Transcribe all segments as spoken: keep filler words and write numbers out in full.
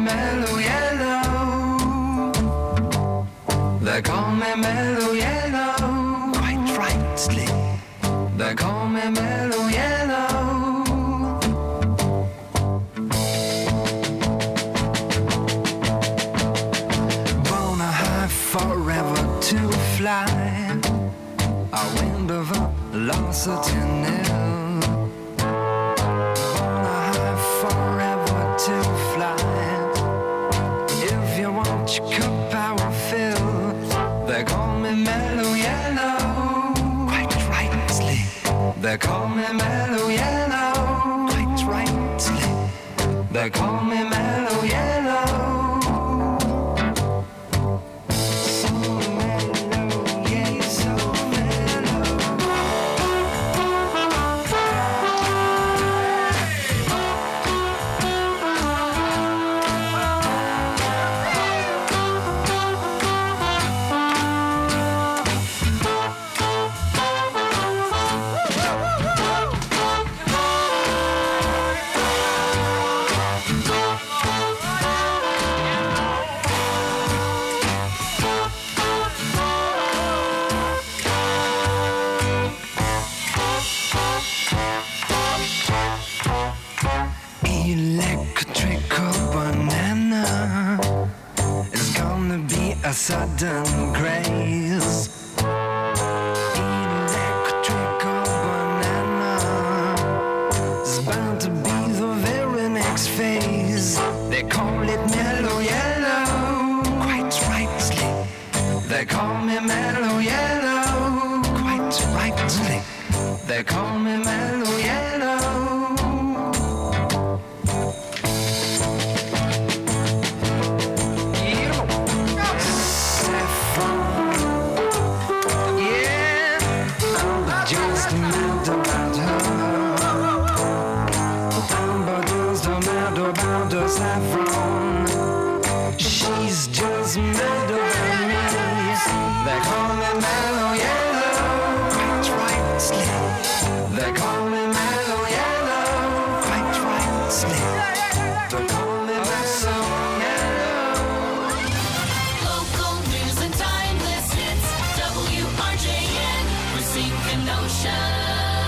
Mellow Yellow. They call me Mellow Yellow. Quite rightly. They call me Mellow Yellow. Wanna high forever to fly. A wind of velocity nil. Wanna high forever to fly. If you want your cup power fill, they call me Mellow Yellow. Quite rightly. They call me Mellow Yellow. Quite rightly. They call me Mellow Yellow. So mellow, yeah, so mellow. Electrical banana is gonna be a sudden craze. Electrical banana is bound to be the very next phase. They call it Mellow Yellow. Quite rightly. They call me Mellow Yellow. Quite rightly. They call me Mellow Yellow. Saffron, she's just mad about me. They call me Mellow Yellow. Quite rightly. They call me Mellow Yellow. Quite rightly. They call me Mellow Yellow. Local news and timeless hits. W R J N, Racine Kenosha.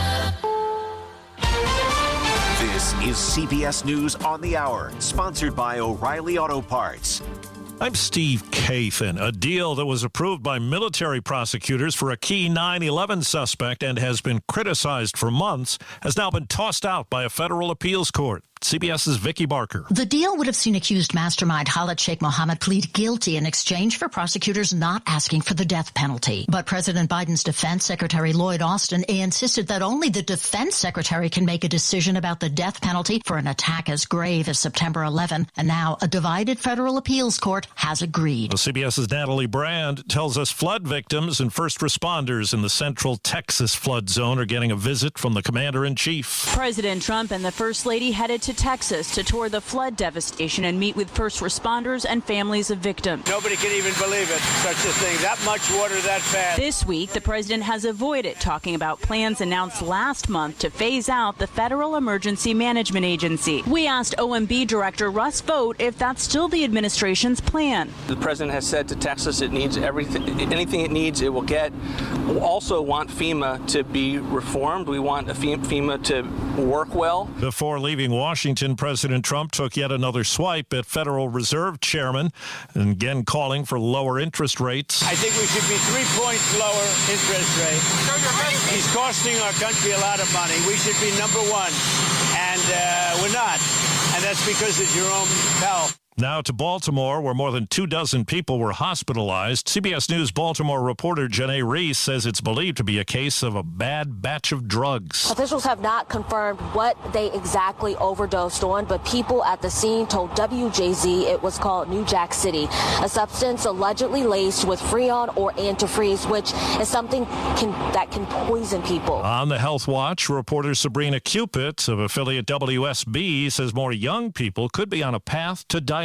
This is C B S News on the Hour, sponsored by O'Reilly Auto Parts. I'm Steve Kathan. A deal that was approved by military prosecutors for a key nine eleven suspect and has been criticized for months has now been tossed out by a federal appeals court. CBS's Vicki Barker. The deal would have seen accused mastermind Khalid Sheikh Mohammed plead guilty in exchange for prosecutors not asking for the death penalty. But President Biden's defense secretary Lloyd Austin insisted that only the defense secretary can make a decision about the death penalty for an attack as grave as September eleventh. And now a divided federal appeals court has agreed. Well, CBS's Natalie Brand tells us flood victims and first responders in the central Texas flood zone are getting a visit from the commander-in-chief. President Trump and the First Lady headed to Texas to tour the flood devastation and meet with first responders and families of victims. Nobody can even believe it, such a thing. That much water that fast. This week, the president has avoided talking about plans announced last month to phase out the Federal Emergency Management Agency. We asked O M B Director Russ Vought if that's still the administration's plan. The president has said to Texas it needs everything, anything it needs, it will get. We also want FEMA to be reformed. We want FEMA to work well. Before leaving Washington, President Trump took yet another swipe at Federal Reserve Chairman, and again calling for lower interest rates. I think we should be three points lower interest rate. He's costing our country a lot of money. We should be number one, and uh, we're not. And that's because of Jerome Powell. Now to Baltimore, where more than two dozen people were hospitalized. C B S News Baltimore reporter Janae Reese says it's believed to be a case of a bad batch of drugs. Officials have not confirmed what they exactly overdosed on, but people at the scene told W J Z it was called New Jack City, a substance allegedly laced with Freon or antifreeze, which is something can, that can poison people. On the Health Watch, reporter Sabrina Cupit of affiliate W S B says more young people could be on a path to diabetes.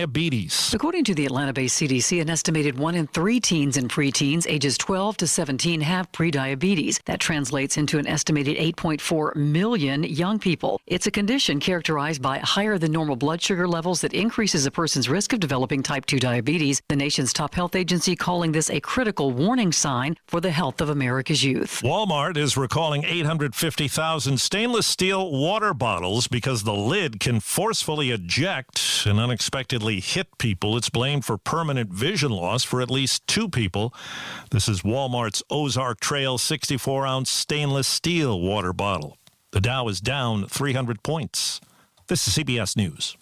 diabetes. According to the Atlanta-based C D C, an estimated one in three teens and preteens ages twelve to seventeen have prediabetes. That translates into an estimated eight point four million young people. It's a condition characterized by higher than normal blood sugar levels that increases a person's risk of developing type two diabetes. The nation's top health agency calling this a critical warning sign for the health of America's youth. Walmart is recalling eight hundred fifty thousand stainless steel water bottles because the lid can forcefully eject and unexpectedly hit people. It's blamed for permanent vision loss for at least two people. This is Walmart's Ozark Trail sixty-four ounce stainless steel water bottle. The Dow is down three hundred points. This is C B S News.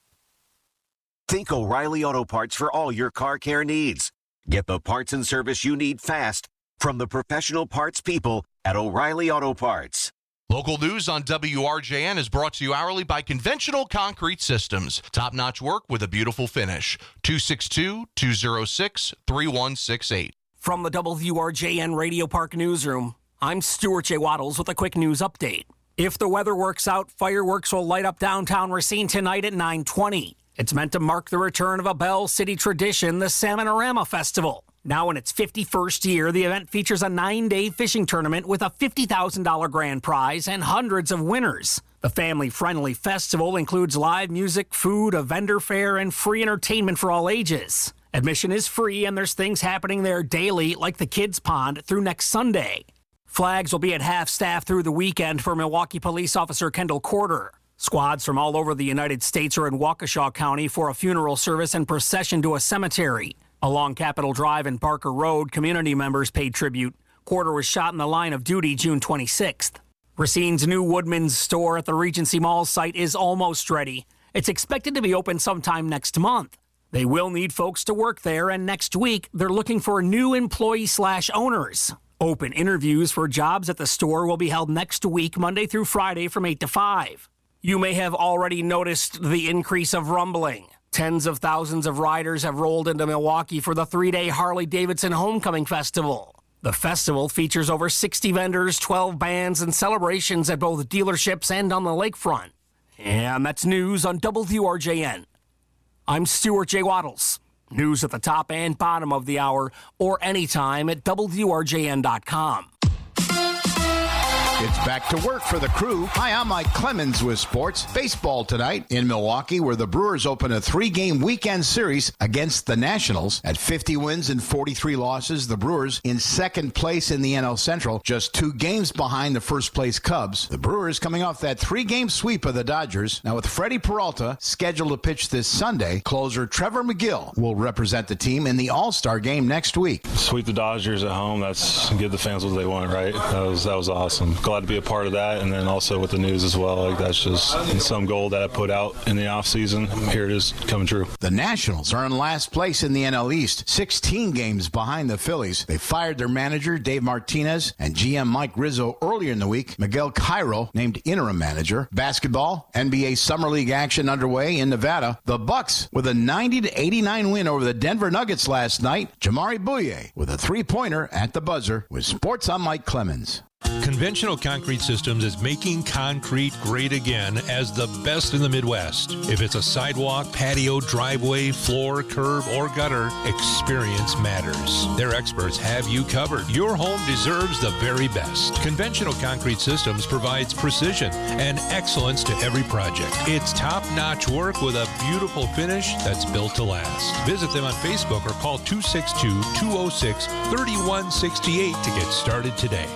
Think O'Reilly Auto Parts for all your car care needs. Get the parts and service you need fast from the professional parts people at O'Reilly Auto Parts. Local news on W R J N is brought to you hourly by Conventional Concrete Systems. Top-notch work with a beautiful finish. two six two, two oh six, three one six eight. From the W R J N Radio Park Newsroom, I'm Stuart J. Waddles with a quick news update. If the weather works out, fireworks will light up downtown Racine tonight at nine twenty. It's meant to mark the return of a Bell City tradition, the Salmonorama Festival. Now in its fifty-first year, the event features a nine-day fishing tournament with a fifty thousand dollars grand prize and hundreds of winners. The family-friendly festival includes live music, food, a vendor fair, and free entertainment for all ages. Admission is free, and there's things happening there daily, like the Kids Pond, through next Sunday. Flags will be at half-staff through the weekend for Milwaukee Police Officer Kendall Corder. Squads from all over the United States are in Waukesha County for a funeral service and procession to a cemetery. Along Capitol Drive and Barker Road, community members paid tribute. Corder was shot in the line of duty June twenty-sixth. Racine's new Woodman's store at the Regency Mall site is almost ready. It's expected to be open sometime next month. They will need folks to work there, and next week they're looking for new employee slash owners. Open interviews for jobs at the store will be held next week, Monday through Friday from eight to five. You may have already noticed the increase of rumbling. Tens of thousands of riders have rolled into Milwaukee for the three-day Harley-Davidson Homecoming Festival. The festival features over sixty vendors, twelve bands, and celebrations at both dealerships and on the lakefront. And that's news on W R J N. I'm Stuart J. Waddles. News at the top and bottom of the hour, or anytime at W R J N dot com. It's back to work for the Crew. Hi, I'm Mike Clemens with sports. Baseball tonight in Milwaukee, where the Brewers open a three-game weekend series against the Nationals. At fifty wins and forty-three losses, the Brewers in second place in the N L Central, just two games behind the first-place Cubs. The Brewers coming off that three-game sweep of the Dodgers. Now, with Freddie Peralta scheduled to pitch this Sunday, closer Trevor McGill will represent the team in the All-Star game next week. Sweep the Dodgers at home. That's give the fans what they want, right? That was that was awesome. Glad to be a part of that, and then also with the news as well. Like, that's just some goal that I put out in the offseason. Here it is coming true. The Nationals are in last place in the N L East, sixteen games behind the Phillies. They fired their manager, Dave Martinez, and G M Mike Rizzo earlier in the week. Miguel Cairo named interim manager. Basketball, N B A Summer League action underway in Nevada. The Bucks with a ninety to eighty-nine win over the Denver Nuggets last night. Jamari Bouye with a three-pointer at the buzzer. With sports, I'm Mike Clemens. Conventional Concrete Systems is making concrete great again as the best in the Midwest. If it's a sidewalk, patio, driveway, floor, curb, or gutter, experience matters. Their experts have you covered. Your home deserves the very best. Conventional Concrete Systems provides precision and excellence to every project. It's top-notch work with a beautiful finish that's built to last. Visit them on Facebook or call two six two, two oh six, three one six eight to get started today.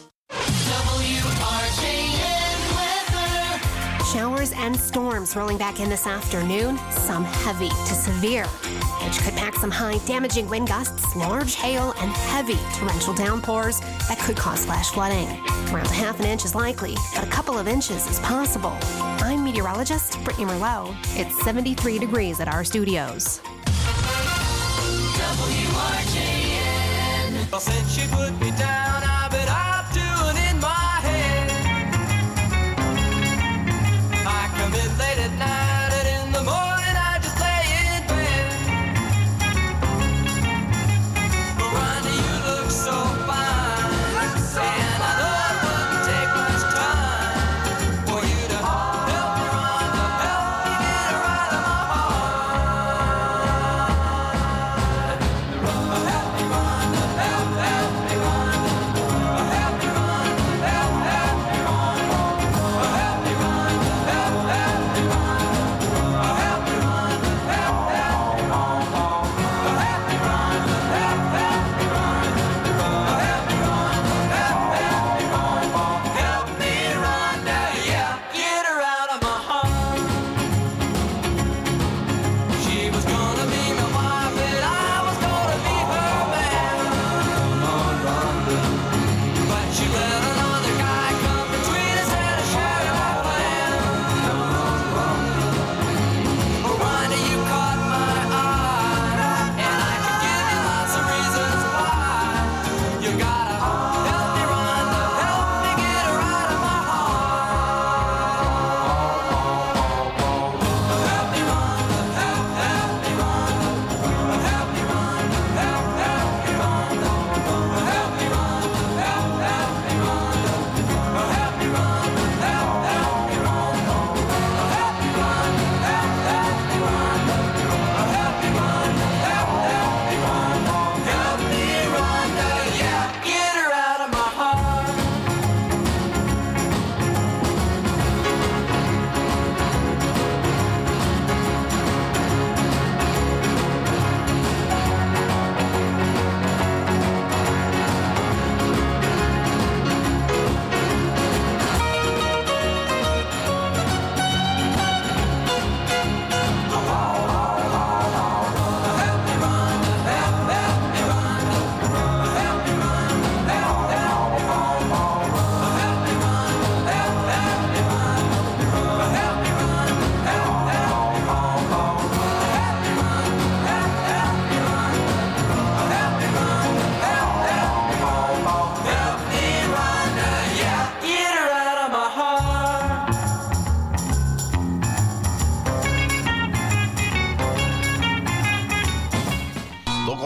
Showers and storms rolling back in this afternoon, some heavy to severe, which could pack some high, damaging wind gusts, large hail, and heavy torrential downpours that could cause flash flooding. Around a half an inch is likely, but a couple of inches is possible. I'm meteorologist Brittany Merlot. It's seventy-three degrees at our studios. W R J N. Well, since she put me down, I bet I'm doing in my head. I come in late at night and in the morning I just lay in bed. But Ronnie, you look so fine, look so and fine. I know it wouldn't take much time for you to help me run, to help me get her out of my heart.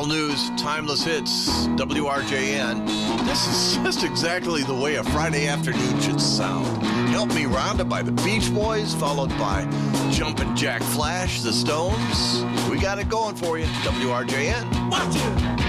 Local news, timeless hits, W R J N. This is just exactly the way a Friday afternoon should sound. Help Me Rhonda by the Beach Boys, followed by Jumpin' Jack Flash, the Stones. We got it going for you, W R J N. Watch it!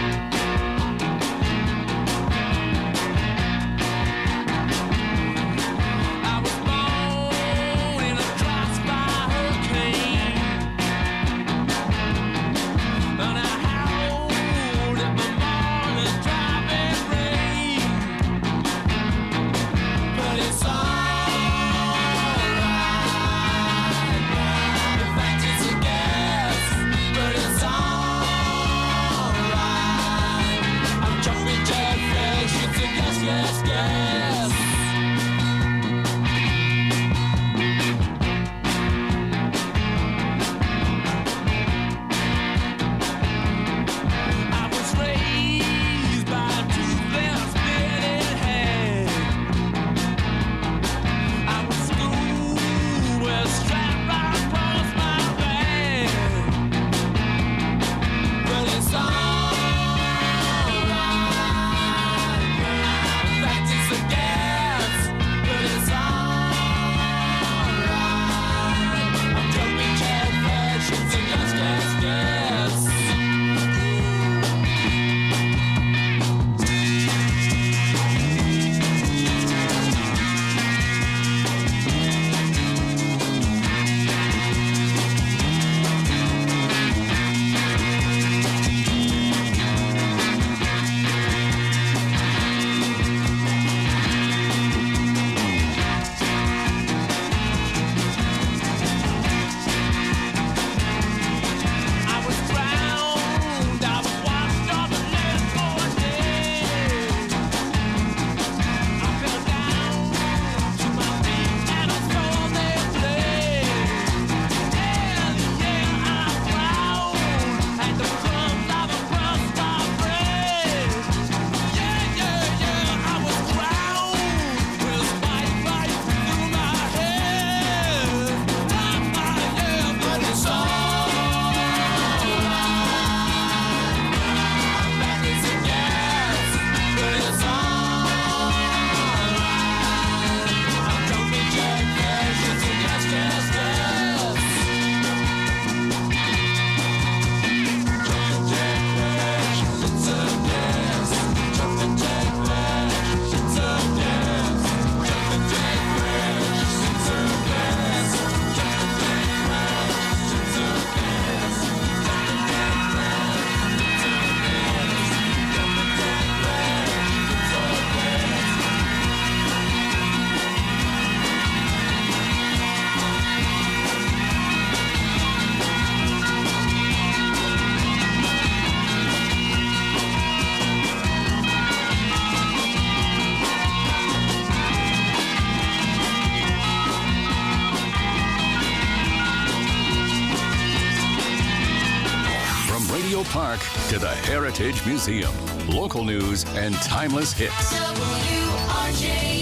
Park to the Heritage Museum. Local news and timeless hits. W R J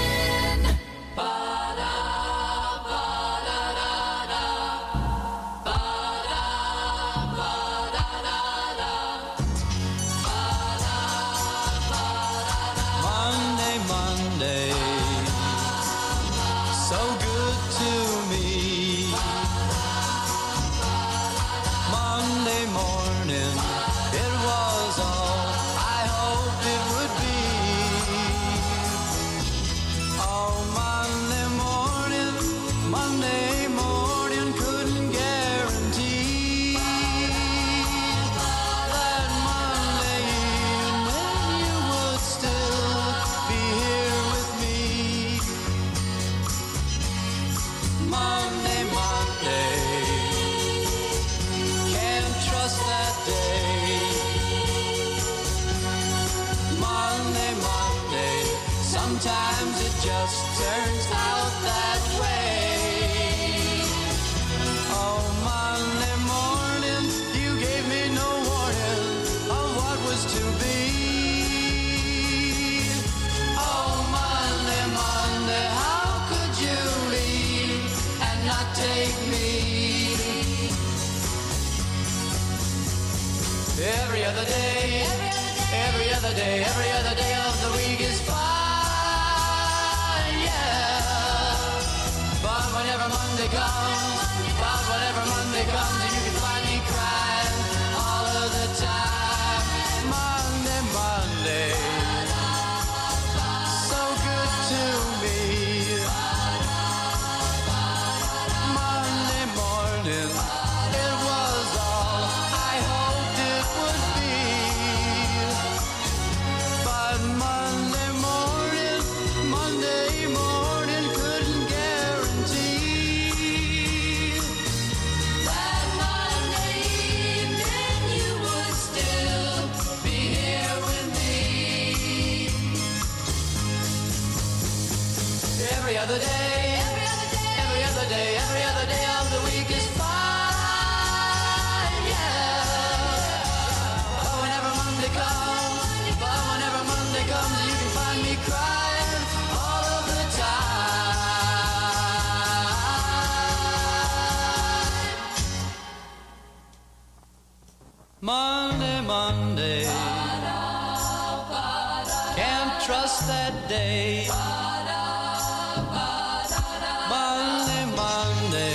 N. Monday, Monday, so good to me. Monday morning, it was all I hoped it would be. Every other day, every other day, every other day of the week is fine, yeah. But whenever Monday comes, but whenever Monday comes, you can find me crying all of the time. Monday, Monday, so good to me. Monday morning, it was all I hoped it would be. But Monday morning, Monday morning couldn't guarantee that Monday evening you would still be here with me. Every other day, every other day, every other day, every other day of the week is fine, yeah. But whenever Monday comes, but whenever Monday comes, you can find me crying all of the time. Monday, Monday, can't trust that day. Monday, Monday,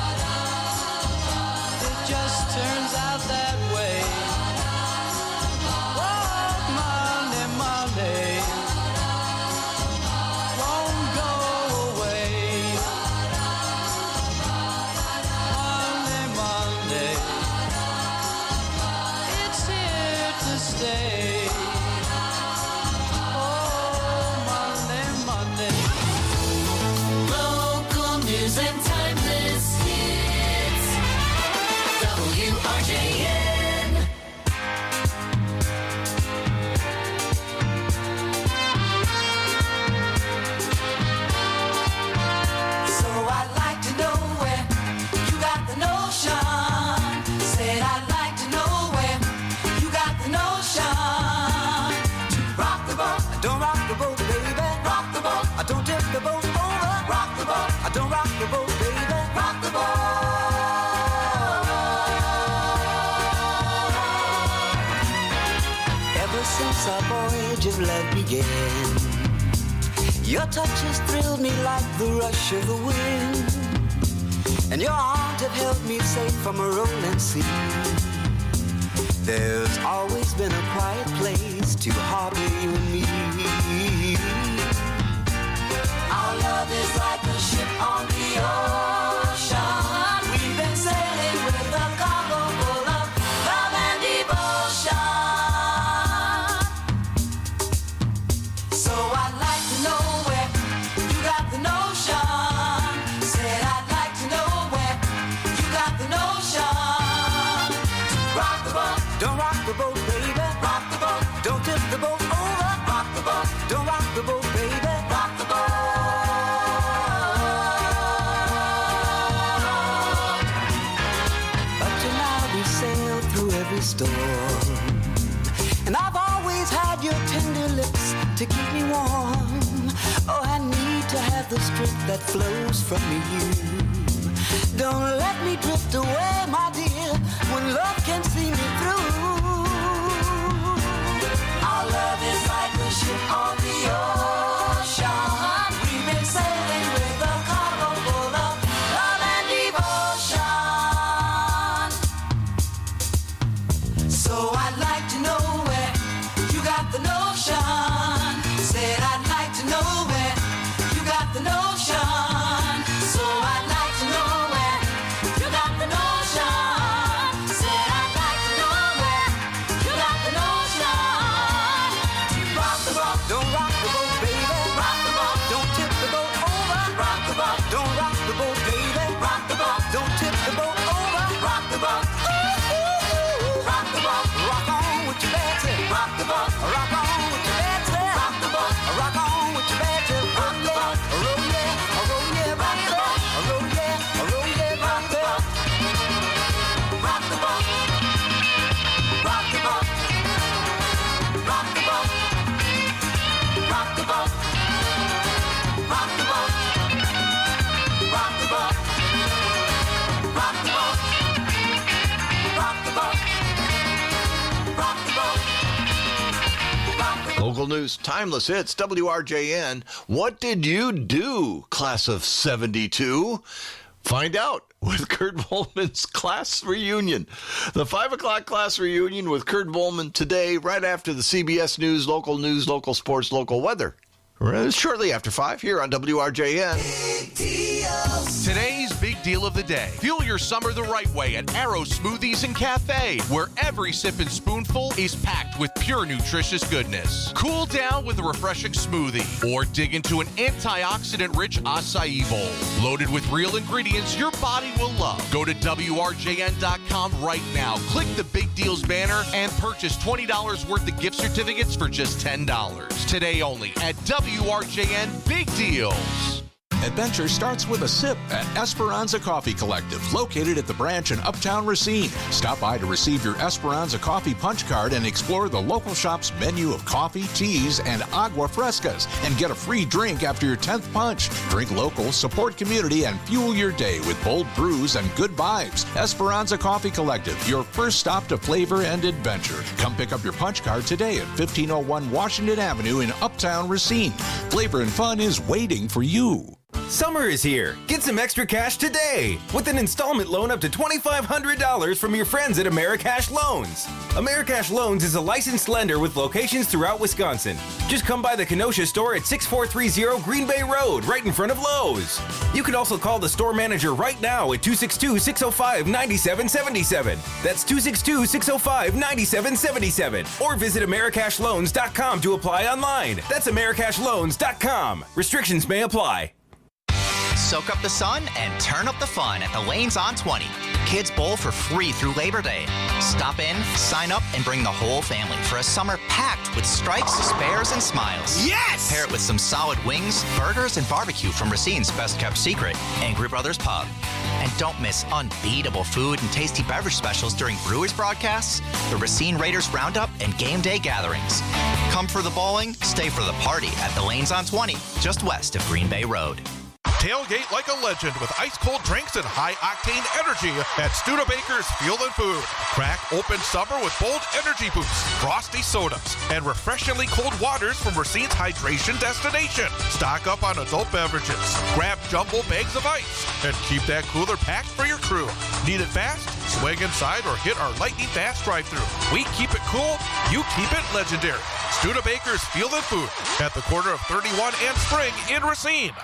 it just turns out that way. Oh, Monday, Monday, won't go away. Monday, Monday, it's here to stay. Oh, Monday, Monday. Local news and timeless hits. W R J N. So I'd like to know where you got the notion. Said I'd like to know where you got the notion. To rock the boat, don't rock the boat, baby. Rock the boat, I don't tip the boat over. Rock the boat, I don't rock the boat, baby. Rock the boat. Ever since our voyage of love began, your touch has thrilled me like the rush of the wind, and your arms have held me safe from a rolling sea. There's always been a quiet place to harbor you and me. Our love is like a ship on the ocean. We've been sailing with a cargo full of love and devotion. So I'd like to know where you got the notion. Said I'd like to know where you got the notion. Rock the boat, don't rock the boat, baby. Rock the boat, don't tip the boat over. Rock the boat, don't rock the boat, baby. Rock the boat. Up to now we sailed through every storm, and I've always had your tender lips to keep me warm. Oh, I need to have the strength that flows from you. Don't let me drift away, my dear, when love can see me through. Our love is like a ship on the ocean. We've been sailing with a cargo full of love and devotion. So I'd like to know where you got the notion. Said I'd like to know where you got the notion. So I'd like to know where you got the notion. Said I'd like to know where you got the notion. Rock the boat, don't rock the boat, baby. Rock the boat, don't tip the boat over. Rock the boat, don't rock the boat, baby. Rock the boat, don't tip the boat over. Rock the boat, ooh, ooh, ooh. Rock the boat, rock on. Local news, timeless hits, W R J N. What did you do, class of seventy-two? Find out with Kurt Volman's class reunion. The five o'clock class reunion with Kurt Volman today, right after the C B S News, local news, local sports, local weather. Shortly after five here on W R J N. Today's big deal of the day. Fuel your summer the right way at Arrow Smoothies and Cafe, where every sip and spoonful is packed with pure nutritious goodness. Cool down with a refreshing smoothie, or dig into an antioxidant-rich acai bowl. Loaded with real ingredients your body will love. Go to W R J N dot com right now. Click the Big Deals banner and purchase twenty dollars worth of gift certificates for just ten dollars. Today only at W R J N Big Deals. Adventure starts with a sip at Esperanza Coffee Collective, located at the branch in Uptown Racine. Stop by to receive your Esperanza Coffee punch card and explore the local shop's menu of coffee, teas, and agua frescas, and get a free drink after your tenth punch. Drink local, support community, and fuel your day with bold brews and good vibes. Esperanza Coffee Collective, your first stop to flavor and adventure. Come pick up your punch card today at fifteen oh one Washington Avenue in Uptown Racine. Flavor and fun is waiting for you. Summer is here. Get some extra cash today with an installment loan up to twenty-five hundred dollars from your friends at Americash Loans. Americash Loans is a licensed lender with locations throughout Wisconsin. Just come by the Kenosha store at six four three zero Green Bay Road, right in front of Lowe's. You can also call the store manager right now at two six two, six oh five, nine seven seven seven. That's two six two, six oh five, nine seven seven seven. Or visit Americash Loans dot com to apply online. That's Americash Loans dot com. Restrictions may apply. Soak up the sun and turn up the fun at the Lanes on twenty. Kids bowl for free through Labor Day. Stop in, sign up, and bring the whole family for a summer packed with strikes, spares, and smiles. Yes! Pair it with some solid wings, burgers, and barbecue from Racine's Best Kept Secret, Angry Brothers Pub. And don't miss unbeatable food and tasty beverage specials during Brewers broadcasts, the Racine Raiders Roundup, and game day gatherings. Come for the bowling, stay for the party at the Lanes on twenty, just west of Green Bay Road. Tailgate like a legend with ice-cold drinks and high-octane energy at Studebaker's Fuel and Food. Crack open summer with bold energy boosts, frosty sodas, and refreshingly cold waters from Racine's hydration destination. Stock up on adult beverages. Grab jumbo bags of ice and keep that cooler packed for your crew. Need it fast? Swing inside or hit our lightning-fast drive-thru. We keep it cool, you keep it legendary. Studebaker's Fuel and Food at the corner of thirty-one and Spring in Racine.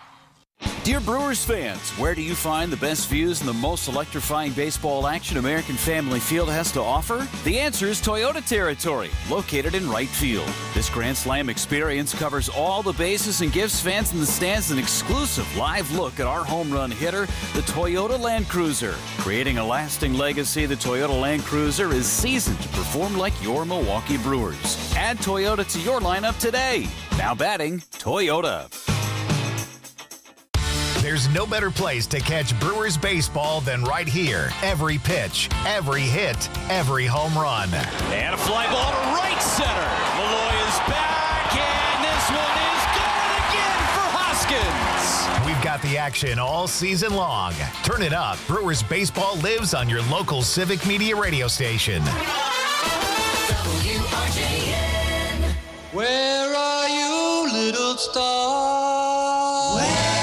Dear Brewers fans, where do you find the best views and the most electrifying baseball action American Family Field has to offer? The answer is Toyota Territory, located in right field. This Grand Slam experience covers all the bases and gives fans in the stands an exclusive live look at our home run hitter, the Toyota Land Cruiser. Creating a lasting legacy, the Toyota Land Cruiser is seasoned to perform like your Milwaukee Brewers. Add Toyota to your lineup today. Now batting, Toyota. There's no better place to catch Brewers baseball than right here. Every pitch, every hit, every home run. And a fly ball to right center. Malloy is back, and this one is gone again for Hoskins. We've got the action all season long. Turn it up. Brewers baseball lives on your local Civic Media radio station. W R J N. Where are you, little star? Where?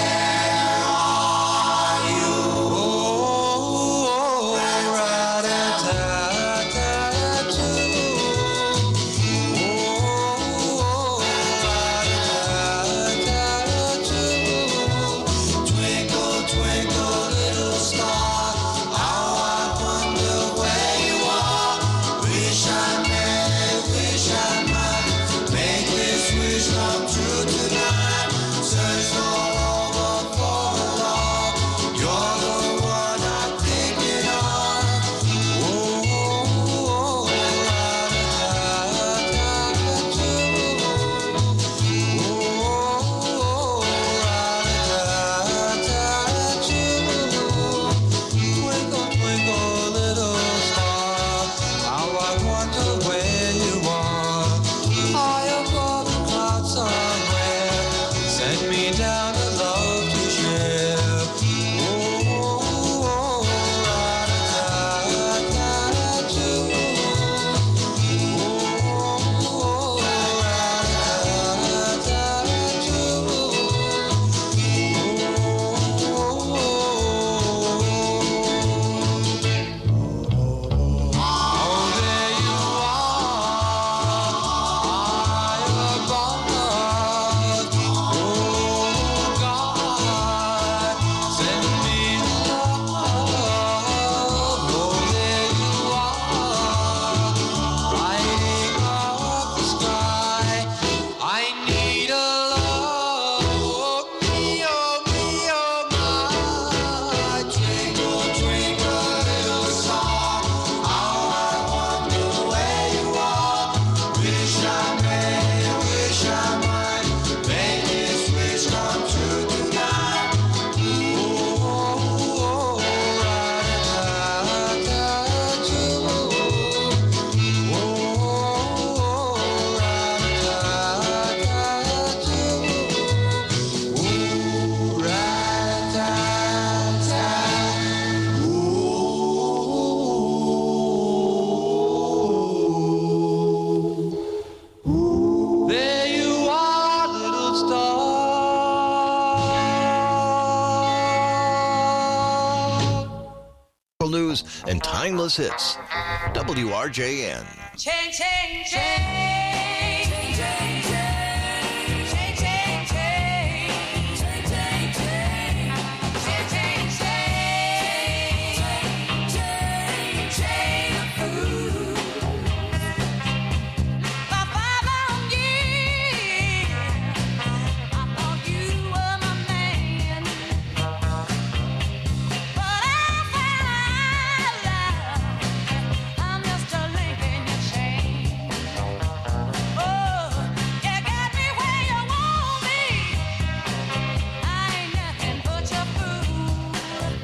news and timeless hits. W R J N. Change, change, change. Change, change, change. Change, change, change. Change, change, change. Change, change, change. Change of food. For five long years, I thought you were my man. But I found out I'm just a link in your chain. Oh, you got me where you want me. I ain't nothing but your fool.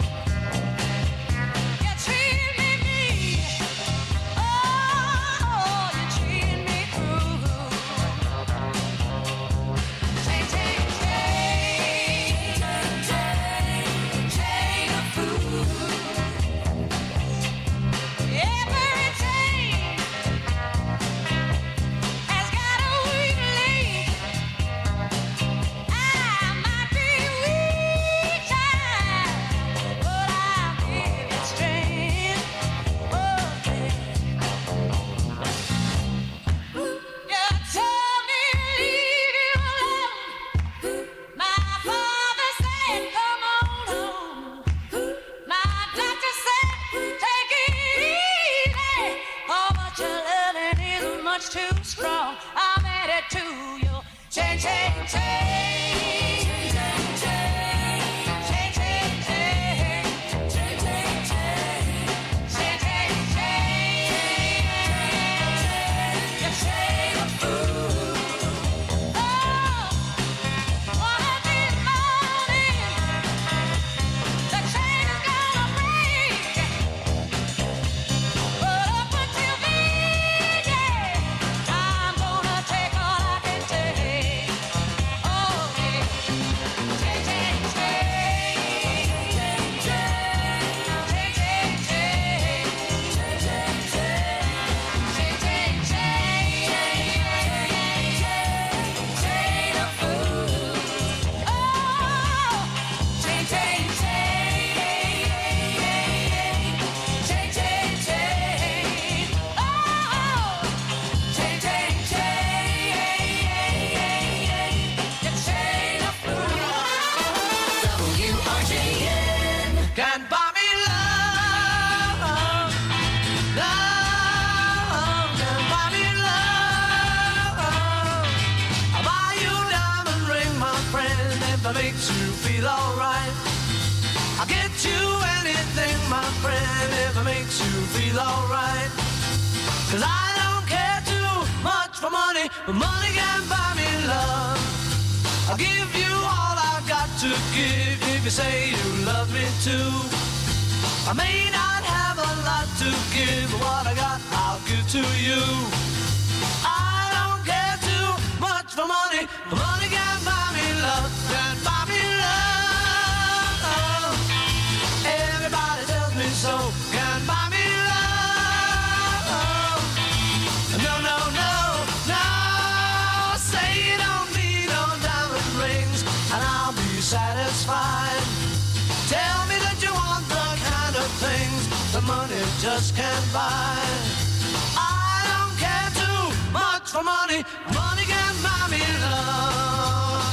You treat me mean. Oh, you treat me cruel. Change, change, change. Change, change of food. Every chain has got a weak link. I might be weak, child, but I'll give it strength. Oh, you told me leave you alone. My father said come on home. My doctor said take it easy. Oh, but your loving is much too strong. I'm headed to you. Change, change, change. Change, change, change. Change, change, change. Change, change, change. Change, change, change. You change of food. Oh, one of these mornings, the chain is gonna break. But up until then, yeah, I'm gonna take all I can take. Oh, yeah. Change, change, change. Change, change, change. Change, change, change. Change, change, change. Change, change, change. Chain of food. Oh, change, change, change. Change, change, change. Oh, change, change, change. Your chain of food. W R J N. Can't buy me love. Love. Can't buy me love. I'll buy you a diamond ring, my friend, if it makes you feel alright. I'll get you anything, my friend, if it makes you feel alright. Cause I don't care too much for money, but money can't buy me love. I'll give you all I've got to give if you say you love me too. I may not have a lot to give, but what I got I'll give to you. I don't care too much for money, but money can't buy me love. Can't buy me love. Everybody tells me so. Can't buy me love. No, no, no, no. Say you don't need no diamond rings, and I'll be satisfied. Tell me that you want the kind of things the money just can't buy. I don't care too much for money. Money can't buy me love.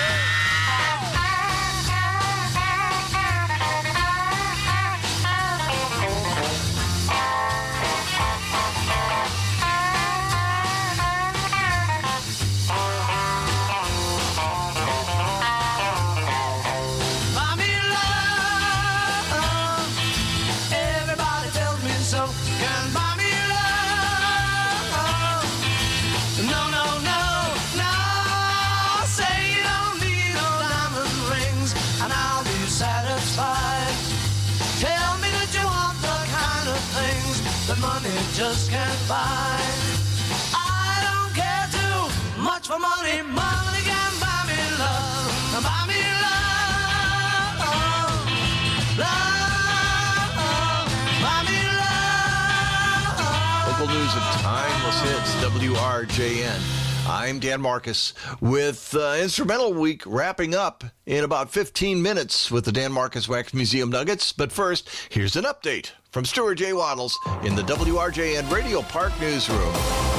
Buy me love. Everybody tells me so. Can't buy me love. No, no, no, no. Say you don't need no diamond rings, and I'll be satisfied. Tell me that you want the kind of things that money just can't buy. I don't care too much for money. Money can buy me love. Buy me love. Love. Buy me love. Local news and timeless hits, W R J N. I'm Dan Marcus with uh, Instrumental Week wrapping up in about fifteen minutes with the Dan Marcus Wax Museum Nuggets. But first, here's an update from From Stuart J. Waddles in the W R J N Radio Park Newsroom.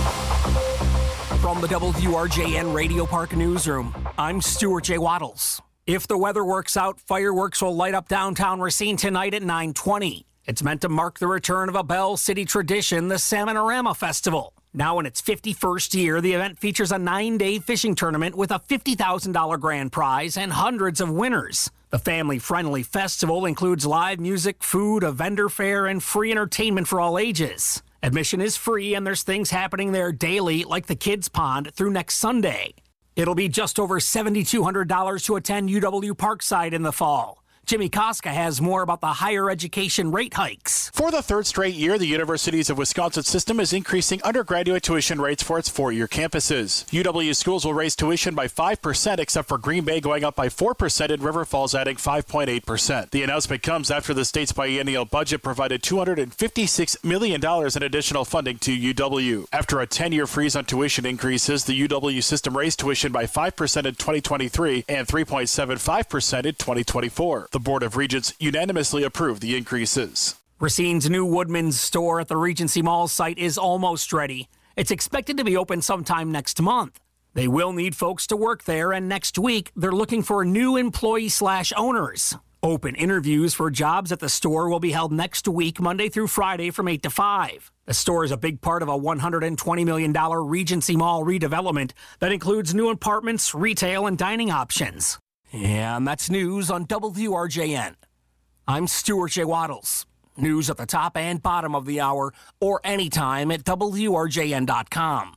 From the W R J N Radio Park Newsroom, I'm Stuart J. Waddles. If the weather works out, fireworks will light up downtown Racine tonight at nine twenty. It's meant to mark the return of a Bell City tradition, the Salmonorama Festival. Now in its fifty-first year, the event features a nine-day fishing tournament with a fifty thousand dollars grand prize and hundreds of winners. The family-friendly festival includes live music, food, a vendor fair, and free entertainment for all ages. Admission is free, and there's things happening there daily, like the Kids Pond, through next Sunday. It'll be just over seven thousand two hundred dollars to attend U W Parkside in the fall. Jimmy Koska has more about the higher education rate hikes. For the third straight year, the Universities of Wisconsin system is increasing undergraduate tuition rates for its four-year campuses. U W schools will raise tuition by five percent, except for Green Bay going up by four percent and River Falls adding five point eight percent. The announcement comes after the state's biennial budget provided two hundred fifty-six million dollars in additional funding to U W. After a ten-year freeze on tuition increases, the U W system raised tuition by five percent in twenty twenty-three and three point seven five percent in twenty twenty-four. The Board of Regents unanimously approved the increases. Racine's new Woodman's store at the Regency Mall site is almost ready. It's expected to be open sometime next month. They will need folks to work there, and next week they're looking for new employee slash owners. Open interviews for jobs at the store will be held next week, Monday through Friday from eight to five. The store is a big part of a one hundred twenty million dollars Regency Mall redevelopment that includes new apartments, retail, and dining options. And that's news on W R J N. I'm Stuart J. Waddles. News at the top and bottom of the hour or anytime at W R J N dot com.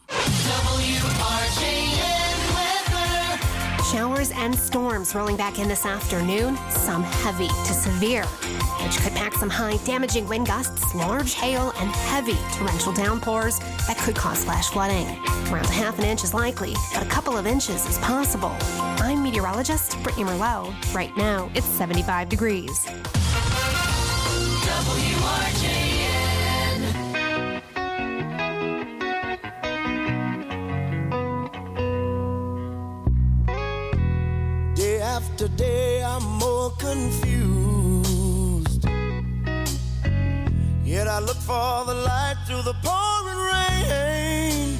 W R J N weather. Showers and storms rolling back in this afternoon, some heavy to severe, which could pack some high damaging wind gusts, large hail, and heavy torrential downpours that could cause flash flooding. Around half an inch is likely, but a couple of inches is possible. I'm meteorologist Brittany Merlot. Right now, it's seventy-five degrees. W R J N. Day after day, I'm more confused. Yet I look for the light through the pouring rain.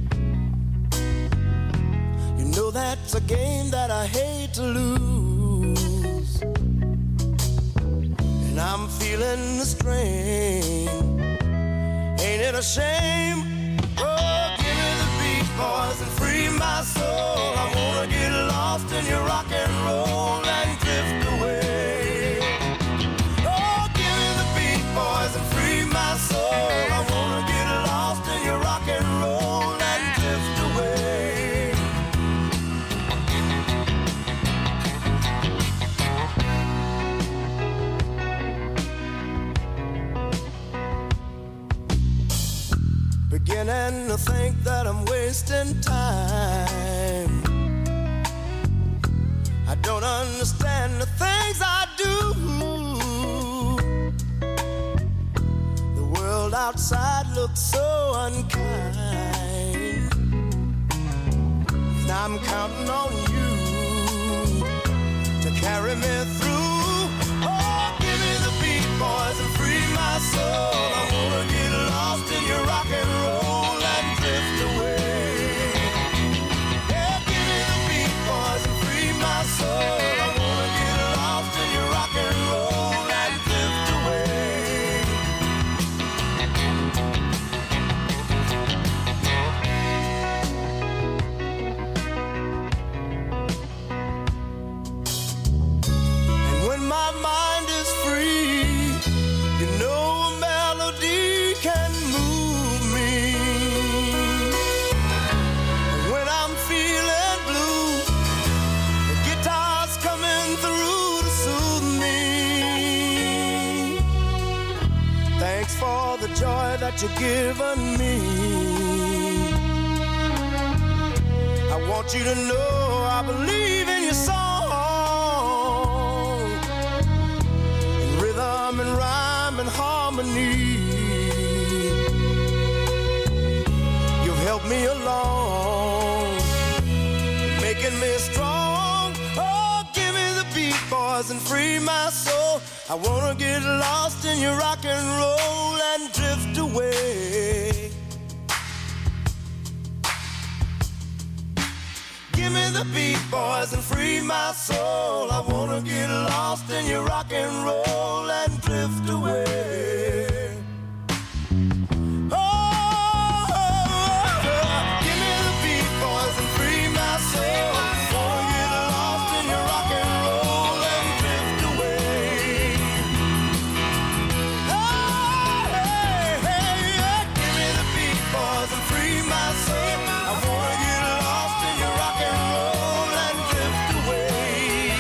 You know that's a game that I hate to lose. And I'm feeling the strain. Ain't it a shame? Oh, give me the beat, boys, and free my soul. I wanna get lost in your rock and roll and drift away. Oh, give me the beat, boys, and free my soul. I wanna get lost in your rock and roll and drift away. Beginning to think that I'm wasting time. I don't understand the things I do. The world outside looks so unkind. And I'm counting on you to carry me through. Oh, give me the beat, boys, and free my soul. I wanna get lost in your rock and roll and drift away. Yeah, give me the beat, boys, and free my soul. I wanna get lost in your rock and roll and drift away. And when my mind is free, you know a melody can move me. And when I'm feeling blue, the guitar's coming through to soothe me. Thanks for the joy that you've given me. I want you to know I believe in your song. In rhythm and rhyme and harmony, you've helped me along, making me strong. Oh, give me the beat, boys, and free my soul. I wanna get lost in your rock and roll and drift away. Give me the beat, boys, and free my soul. I wanna get lost in your rock and roll and drift away. Oh, oh, oh, oh. Give me the beat, boys, and free my soul. I wanna get lost in your rock and roll and drift away. Oh, hey, hey, yeah. Give me the beat, boys, and free my soul. I wanna get lost in your rock and roll and drift away.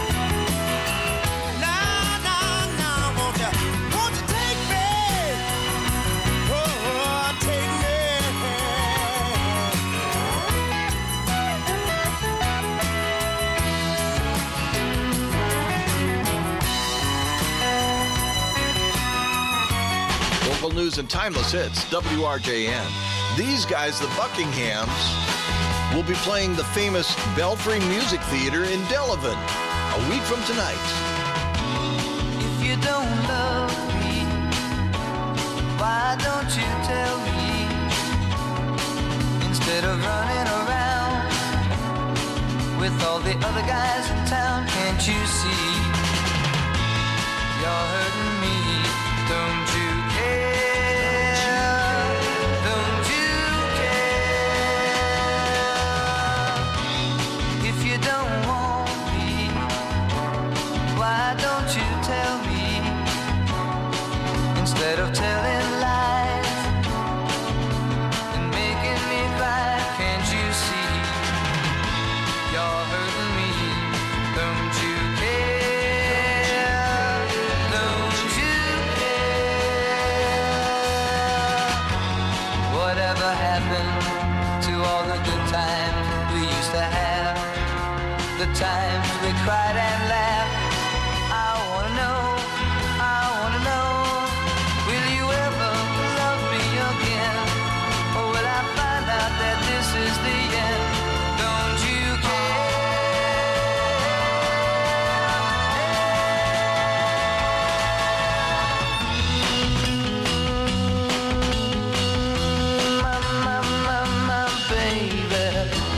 Now, now, now, won't you, won't you take me? Oh, take me. Local news and timeless hits, W R J N. These guys, the Buckinghams, will be playing the famous Belfry Music Theater in Delavan a week from tonight. If you don't love me, why don't you tell me? Instead of running around with all the other guys in town, can't you see? You're hurting me, don't you care? Don't you care? If you don't want me, why don't you tell me? Instead of telling lies and making me cry, can't you see? You're hurting me, don't you care? Don't you care? Whatever happened to all the good times we used to have? The times we cried and laughed. I wanna know, I wanna know, will you ever love me again? Or will I find out that this is the end? Don't you care? My, my, my, my baby.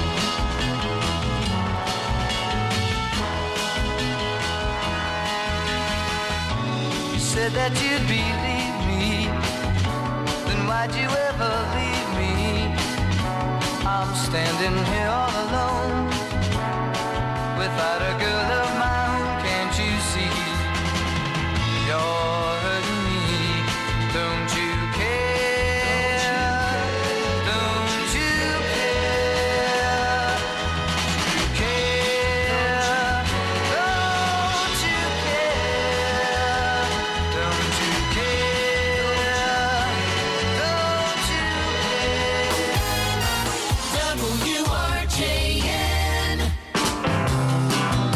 You said that you'd believe me, then why'd you ever leave me? I'm standing here all alone, without a girl of my own, can't you see? You're hurting me, don't you care? Don't you care? You care? Don't you care? Don't you care? Don't you care? W R J N.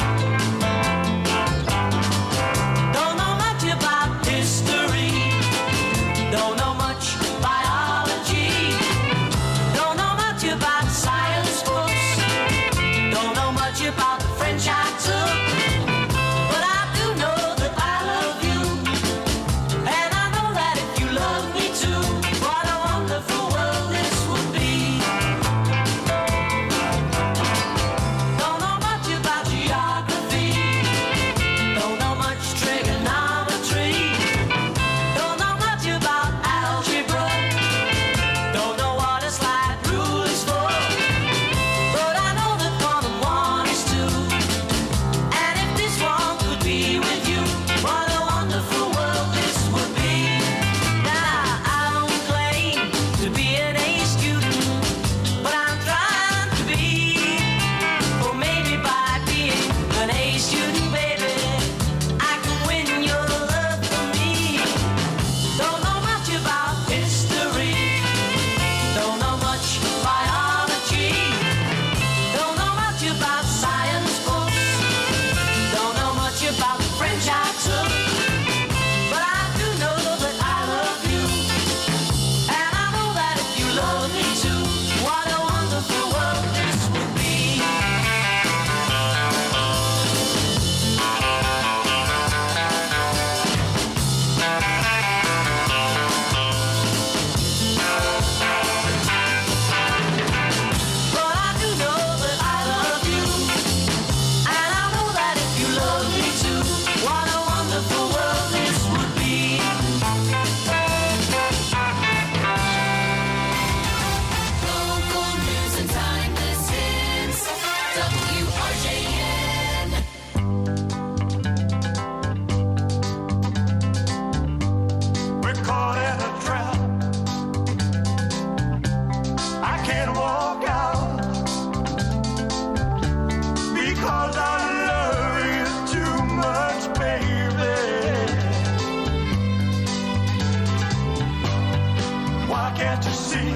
Why can't you see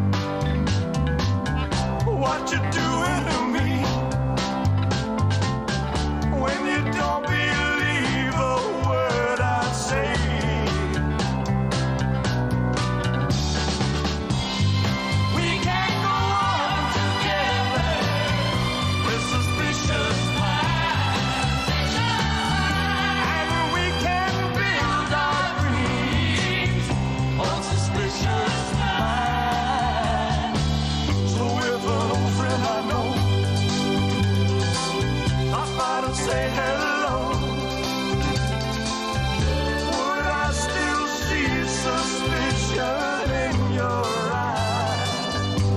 what you're doing to me? When you don't believe a word I say. We can't go on together with suspicious minds. And we can build our dreams on suspicious minds. So if an old friend I know stops by to say hello, would I still see suspicion in your eyes?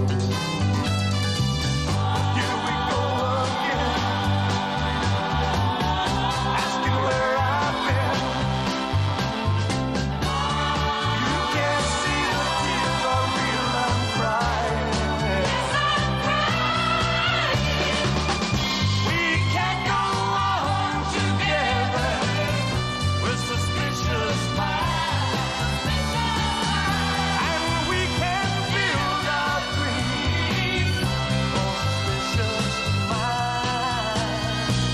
Here we go again, asking where I've been. You can't see the tears are real, I'm crying. We can't go on together with suspicious minds. And we can build our dreams on suspicious minds.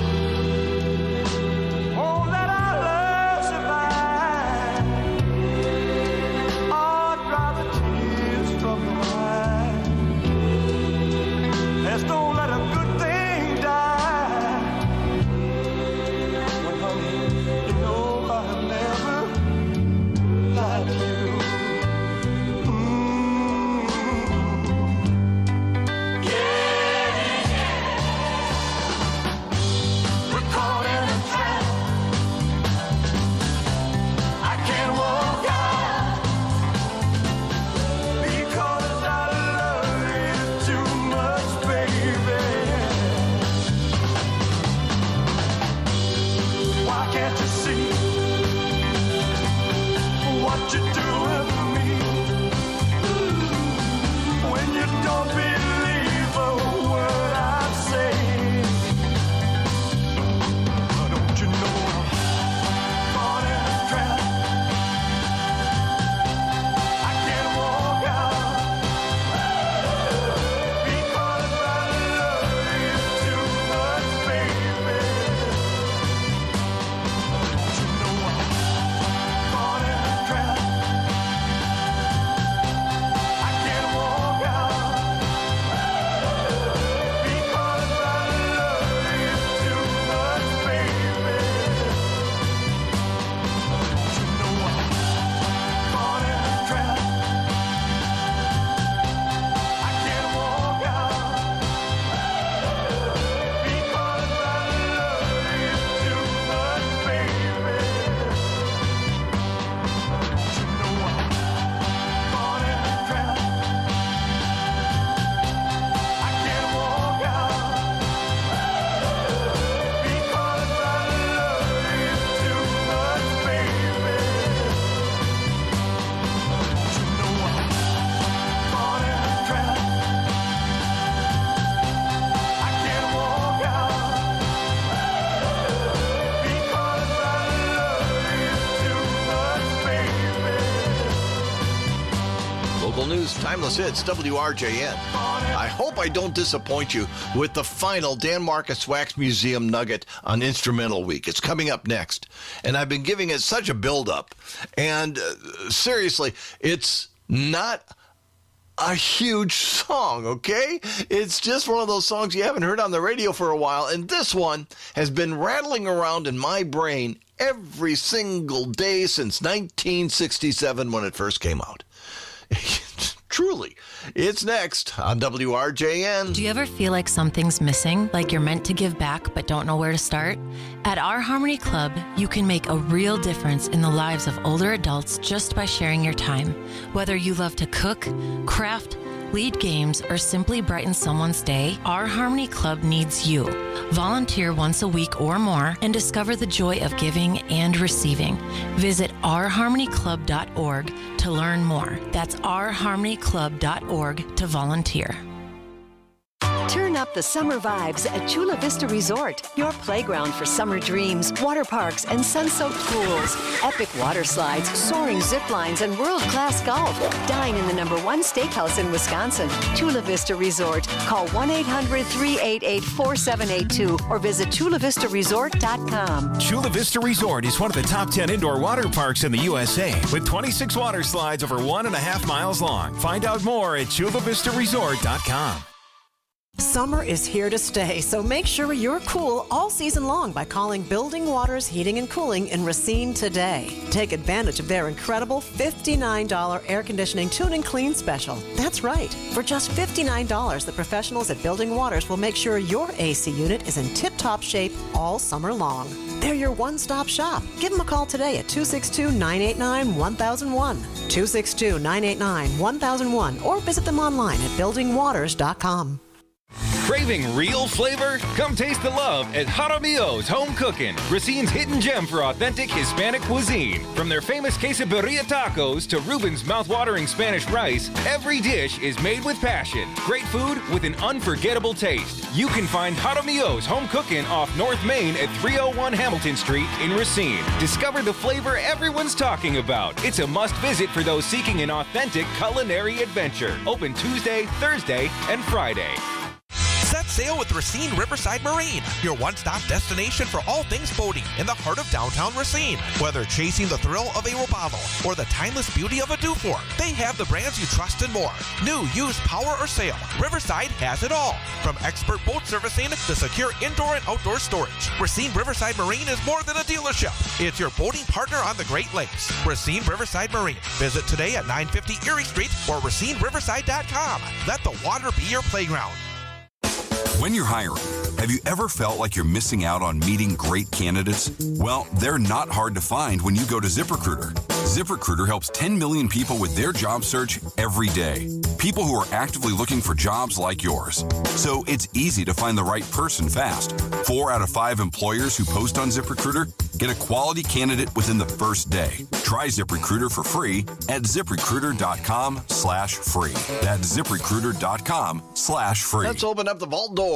Oh, let our love survive. Oh, dry the tears from your eyes. Let's don't let a good thing die. Well, honey, you know I've never lied to you. Mm. Yeah, we're caught in a trap. I can't walk out because I love you too much, baby. Why can't you see what you're doing to me? When you don't believe a word I say. Don't you know I'm caught in a trap? I can't walk out because I love you too much, baby. Don't you know I'm caught in a trap? I can't walk out because I love you too much, baby. Don't you know I'm caught in a trap? I can't walk out because I love you too much, baby. Don't you know I'm caught in a trap? I can't walk out because I love you too much, baby. Don't you know I'm caught in a trap? I can't walk out because I love you too much, baby. Local news, timeless hits, W R J N. I hope I don't disappoint you with the final Dan Marcus Wax Museum nugget on Instrumental Week. It's coming up next. And I've been giving it such a build-up. And uh, seriously, it's not a huge song, okay? It's just one of those songs you haven't heard on the radio for a while. And this one has been rattling around in my brain every single day since nineteen sixty-seven when it first came out. Truly. It's next on W R J N. Do you ever feel like something's missing, like you're meant to give back but don't know where to start? At Our Harmony Club, you can make a real difference in the lives of older adults just by sharing your time. Whether you love to cook, craft, lead games, or simply brighten someone's day, Our Harmony Club needs you. Volunteer once a week or more and discover the joy of giving and receiving. Visit our harmony club dot org to learn more. That's our harmony club dot org to volunteer. Turn up the summer vibes at Chula Vista Resort, your playground for summer dreams, water parks, and sun-soaked pools, epic water slides, soaring zip lines, and world-class golf. Dine in the number one steakhouse in Wisconsin, Chula Vista Resort. Call one eight hundred, three eight eight, four seven eight two or visit chula vista resort dot com. Chula Vista Resort is one of the top ten indoor water parks in the U S A with twenty-six water slides over one and a half miles long. Find out more at chula vista resort dot com. Summer is here to stay, so make sure you're cool all season long by calling Building Waters Heating and Cooling in Racine today. Take advantage of their incredible fifty-nine dollars air conditioning tune and clean special. That's right. For just fifty-nine dollars, the professionals at Building Waters will make sure your A C unit is in tip-top shape all summer long. They're your one-stop shop. Give them a call today at two six two, nine eight nine, one thousand one, two six two, nine eight nine, one thousand one, or visit them online at building waters dot com. Craving real flavor? Come taste the love at Jaramillo's Home Cooking, Racine's hidden gem for authentic Hispanic cuisine. From their famous quesadilla tacos to Ruben's mouth-watering Spanish rice, every dish is made with passion. Great food with an unforgettable taste. You can find Jaramillo's Home Cooking off North Main at three oh one Hamilton Street in Racine. Discover the flavor everyone's talking about. It's a must-visit for those seeking an authentic culinary adventure. Open Tuesday, Thursday, and Friday. Set sail with Racine Riverside Marine, your one-stop destination for all things boating in the heart of downtown Racine. Whether chasing the thrill of a Robalo or the timeless beauty of a Dufour, they have the brands you trust and more. New, used, power, or sail, Riverside has it all. From expert boat servicing to secure indoor and outdoor storage, Racine Riverside Marine is more than a dealership. It's your boating partner on the Great Lakes. Racine Riverside Marine. Visit today at nine fifty Erie Street or racine riverside dot com. Let the water be your playground. When you're hiring, have you ever felt like you're missing out on meeting great candidates? Well, they're not hard to find when you go to ZipRecruiter. ZipRecruiter helps ten million people with their job search every day. People who are actively looking for jobs like yours. So it's easy to find the right person fast. Four out of five employers who post on ZipRecruiter get a quality candidate within the first day. Try ZipRecruiter for free at ZipRecruiter.com slash free. That's ZipRecruiter.com slash free. Let's open up the vault door.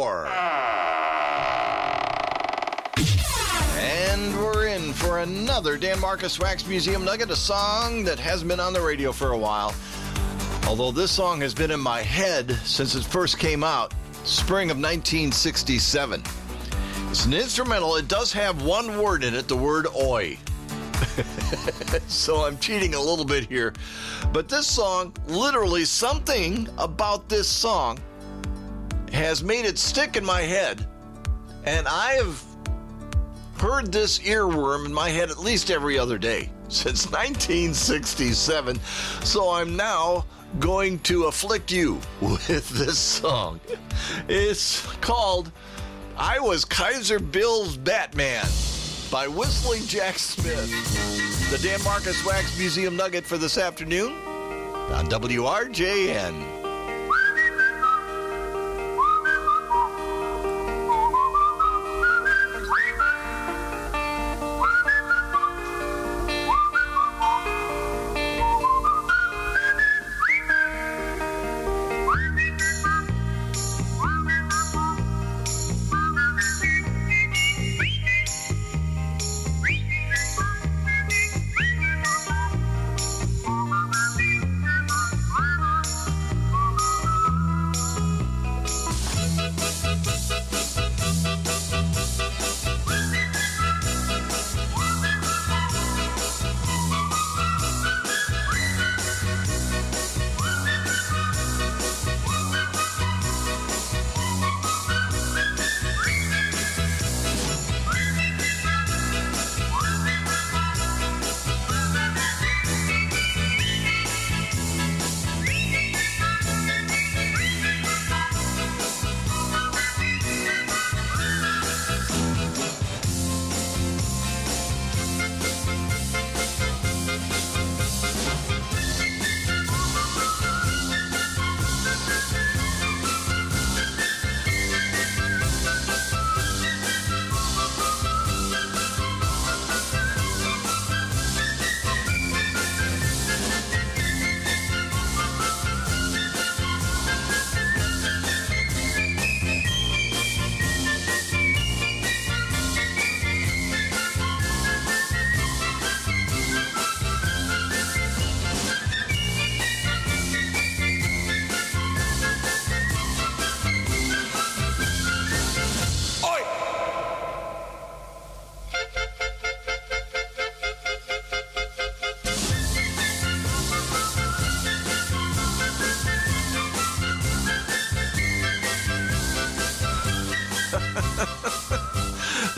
And we're in for another Dan Marcus Wax Museum Nugget, a song that hasn't been on the radio for a while. Although this song has been in my head since it first came out, spring of nineteen sixty-seven. It's an instrumental. It does have one word in it, the word oi. So I'm cheating a little bit here. But this song, literally something about this song has made it stick in my head. And I have heard this earworm in my head at least every other day since nineteen sixty-seven. So I'm now going to afflict you with this song. It's called I Was Kaiser Bill's Batman by Whistling Jack Smith. The Dan Marcus Wax Museum Nugget for this afternoon on W R J N.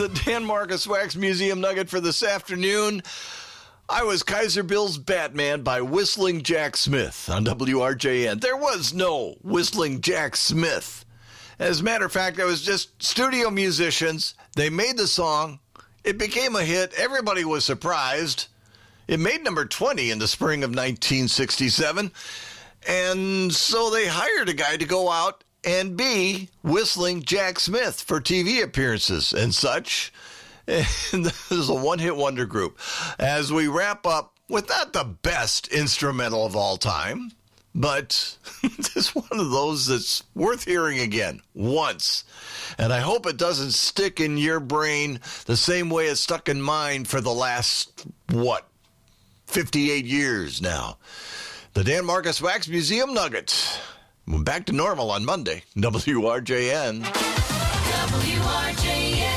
the Dan Marcus Wax Museum Nugget for this afternoon. I was Kaiser Bill's Batman by Whistling Jack Smith on W R J N. There was no Whistling Jack Smith. As a matter of fact, it was just studio musicians. They made the song. It became a hit. Everybody was surprised. It made number twenty in the spring of nineteen sixty-seven. And so they hired a guy to go out and be Whistling Jack Smith for T V appearances and such. And this is a one-hit wonder group. As we wrap up with not the best instrumental of all time, but it's one of those that's worth hearing again once. And I hope it doesn't stick in your brain the same way it's stuck in mine for the last, what, fifty-eight years now. The Dan Marcus Wax Museum Nuggets. Back to normal on Monday. W R J N. W R J N.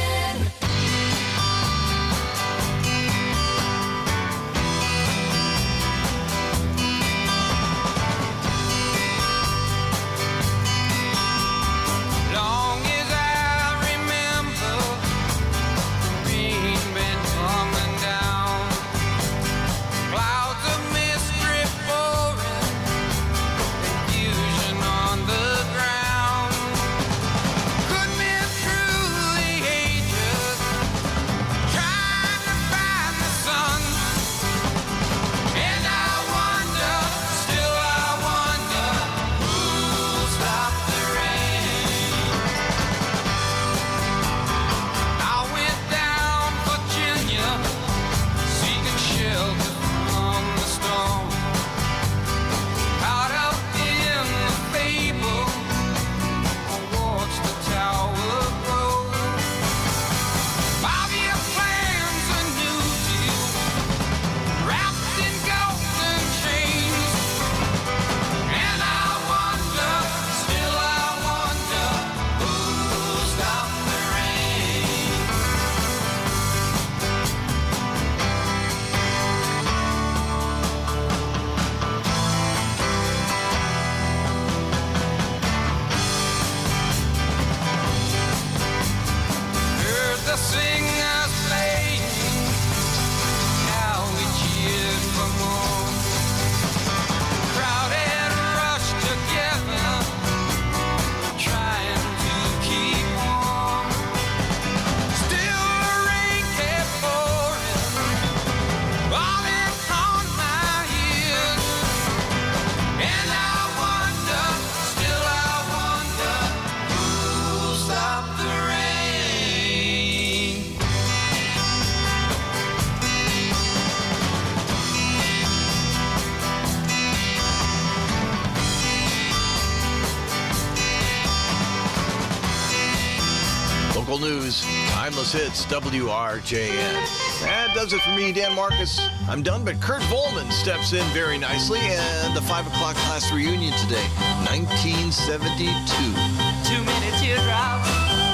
News, timeless hits, W R J N. That does it for me, Dan Marcus. I'm done, but Kurt Volman steps in very nicely, and the five o'clock class reunion today, nineteen seventy-two. Too many teardrops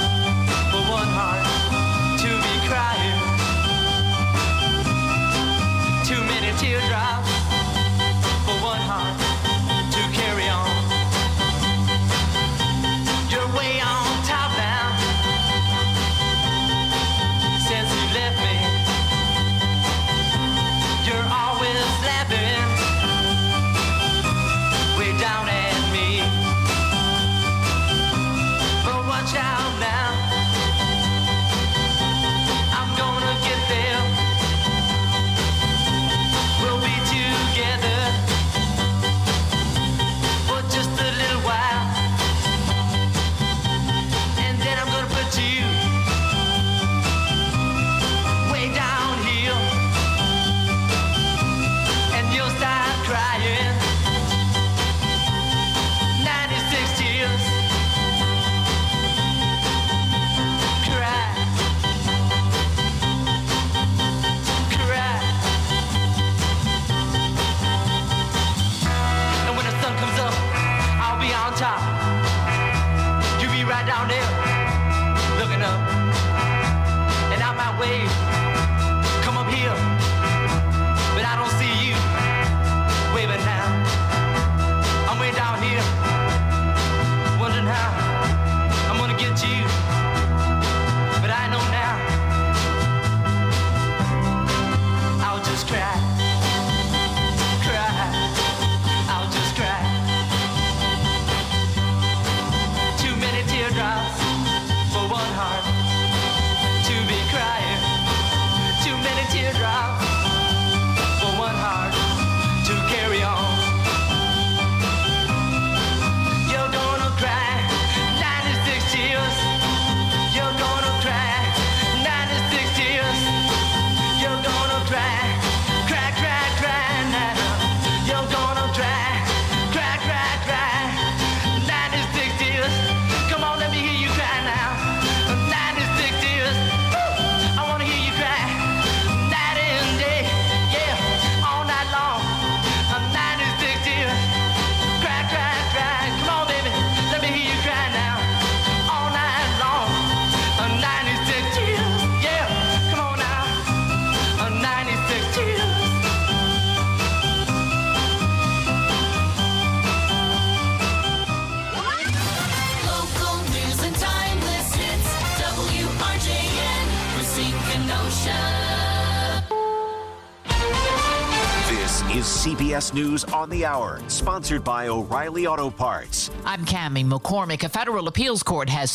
for one heart to be crying. Too many teardrops for one heart to carry on. You're way on top now. Since you left me, you're always laughing way down at me. But watch out. is C B S News on the Hour, sponsored by O'Reilly Auto Parts. I'm Cammie McCormick. A federal appeals court has